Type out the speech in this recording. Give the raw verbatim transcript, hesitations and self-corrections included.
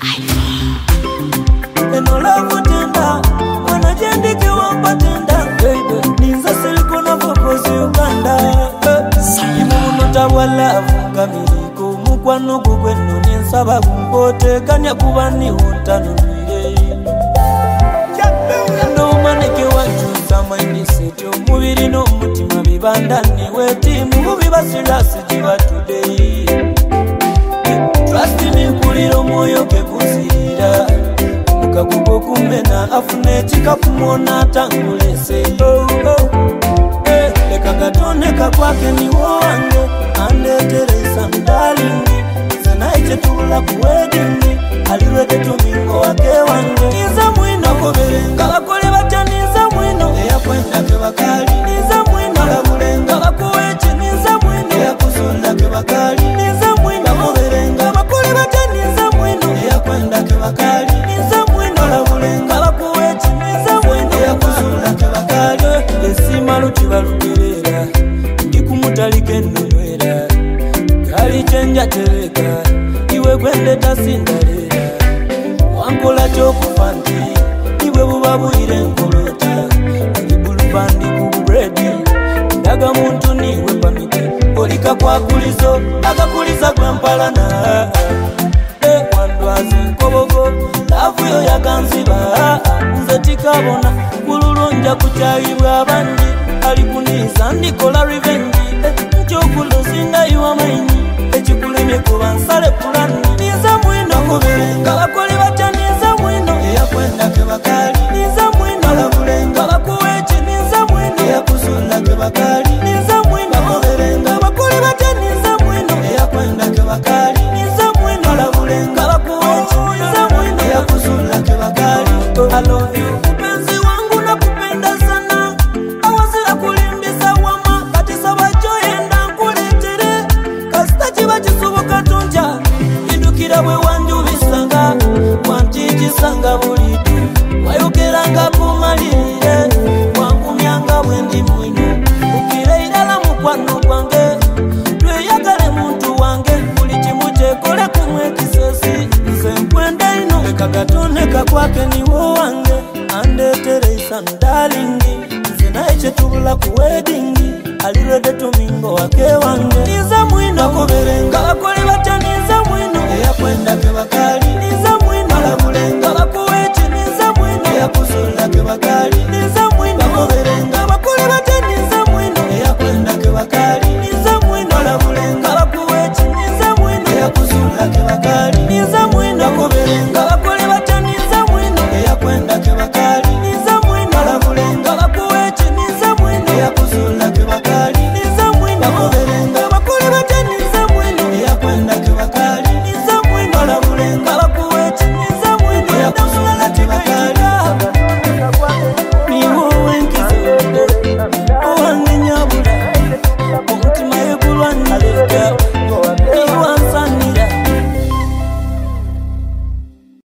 Eno love tenda wanajendike wampatenda ninza siliko na fokozi Uganda imuno tabwala afungamiriko mukwano gugweno ninsaba kumpote kanya kubani untanumire ndo maneke wanjuza maindisetyo mubiri no mutima bibandani wetimu mubibasirasi jiba today trust me kuliro moyo kekuzira mukagugo kumena afune chikapumona tangulese oh oh eh leka gatone kakwake ni wange andeteresa mdalingi sanaite tula kuwedingi alirete tumingo wake wange niza mwino koberenga bakole bataniza mwino eyakwenda ke bakali niza mwino alabulenga bakuwechi niza mwino eyakuzunda ke bakali niza mwino koberenga bakole bataniza mwino eyakwenda ke bakali niza mwino alabulenga bakuwechi niza mwino eyakuzunda ke bakali esima lukibalugerera ndikumutalike nnonwera kali chenja tereka iwe gwende tasindalera wankola chokufanti iwe bubabuire nkolota ibulupandi kubredi ndaga muntu niwe pamiti olika kwakulizo akakuliza gwempalana e wandwazi nkobogo lavu yo yaganziba nze tikabona kululonja kuchayibwa abandi alikuniza ndikola revenge nchokulozinda iwa maini echikulemye kuba nsale pulani niza mwino kuberenga bakoli batya niza mwino eyakwenda ke bakali niza mwino alabulenga bakuwechi niza mwino eyakuzunda ke bakali niza mwino kuberenga bakoli batya niza mwino eyakwenda ke bakali niza mwino alabulenga bakuwechi niza mwino eyakuzunda ke bakali I love you mpenzi wangu nakupenda sana awazira kulimbisa wama kati sabachoenda nkuletere kasita kiba kisubuka tunja indukira bwe wanjubisanga wantikisanga bulidu wayogeranga kumalire wankumyanga bwendi mwino ukire irala mukwano gwange tweyagale muntu wange buli kimu kyekole kumwe kisesi nze nkwenda ino leka gatone kakwake niwo wange andeteresa mdalingi nze naye kyetubula ku weddingi alirede tumingo wake wange niza mwino kuberenga bakole